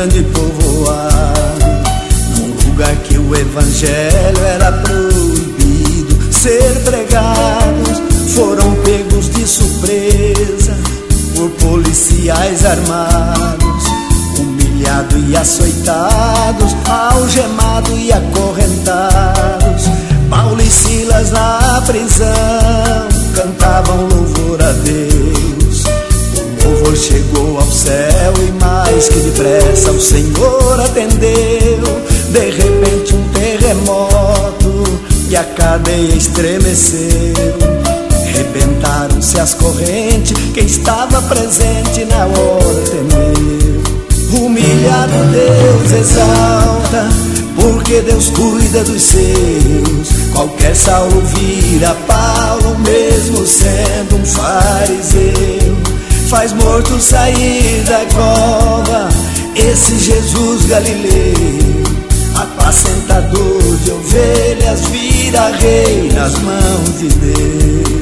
grande povoado, num lugar que o evangelho era proibido ser pregado. Foram pegos de surpresa por policiais armados, humilhados e açoitados, algemados e acorrentados. Paulo e Silas na prisão cantavam louvor a Deus. O louvor chegou ao céu e mais que depressa o Senhor atendeu. De repente um terremoto e a cadeia estremeceu. Rebentaram-se as correntes, quem estava presente na hora temeu. Humilhado Deus exalta, porque Deus cuida dos seus. Qualquer Saulo vira Paulo, mesmo sendo um fariseu. Faz morto sair da cova, esse Jesus Galileu. Apacentador de ovelhas, vira rei nas mãos de Deus.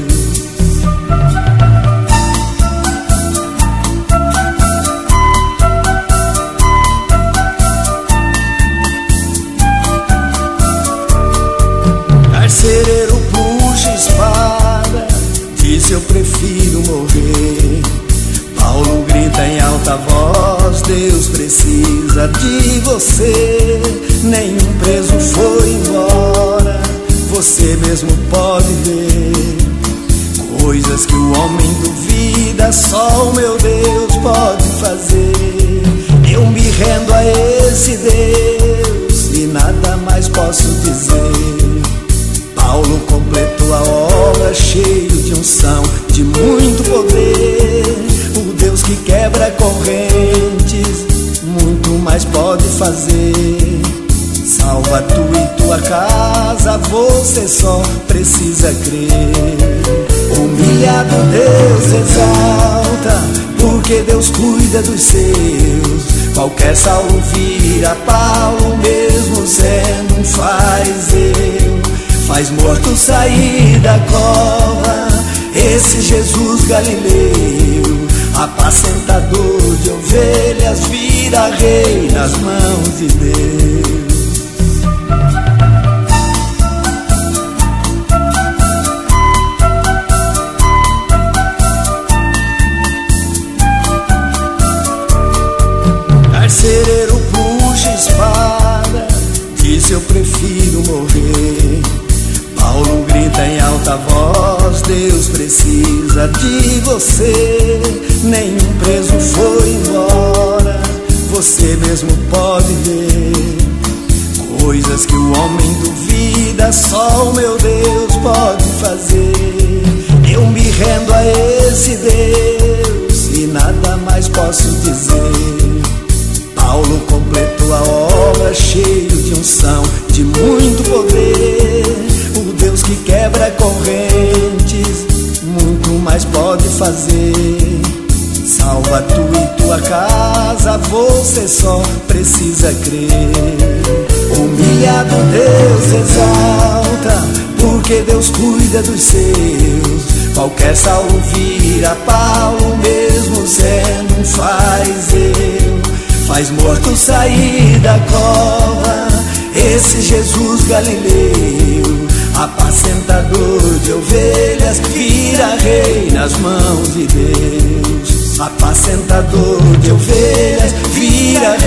Carcereiro puxa espada, diz eu prefiro morrer. Paulo grita em alta voz, Deus precisa de você. Nenhum preso foi embora, você mesmo pode ver. Coisas que o homem duvida, só o meu Deus pode fazer. Eu me rendo a esse Deus e nada mais posso dizer. Paulo completou a obra, cheio de unção, de muito poder. O Deus que quebra correntes, muito mais pode fazer. Salva tu e tua casa, você só precisa crer. Humilhado Deus exalta, porque Deus cuida dos seus. Qualquer Saulo vira Paulo, mesmo sendo um fariseu. Faz morto sair da cova, esse Jesus Galileu. Apacentador de ovelhas, vira rei nas mãos de Deus. Carcereiro puxa espada, diz eu prefiro morrer. Paulo grita em alta voz, Deus precisa de você. Nenhum preso foi embora, você mesmo pode ver. Coisas que o homem duvida, só o meu Deus pode fazer. Eu me rendo a esse Deus e nada mais posso dizer. Paulo completou a obra, cheio de unção, de muito poder. O Deus que quebra correntes, muito mais pode fazer. Salva tu e tua casa, você só precisa crer. Humilhado Deus exalta, porque Deus cuida dos seus. Qualquer Saulo vira Paulo, mesmo sendo um fariseu. Faz morto sair da cova, esse Jesus Galileu. Apacentador de ovelhas, vira rei nas mãos de Deus. Apacentador de ovelhas, vira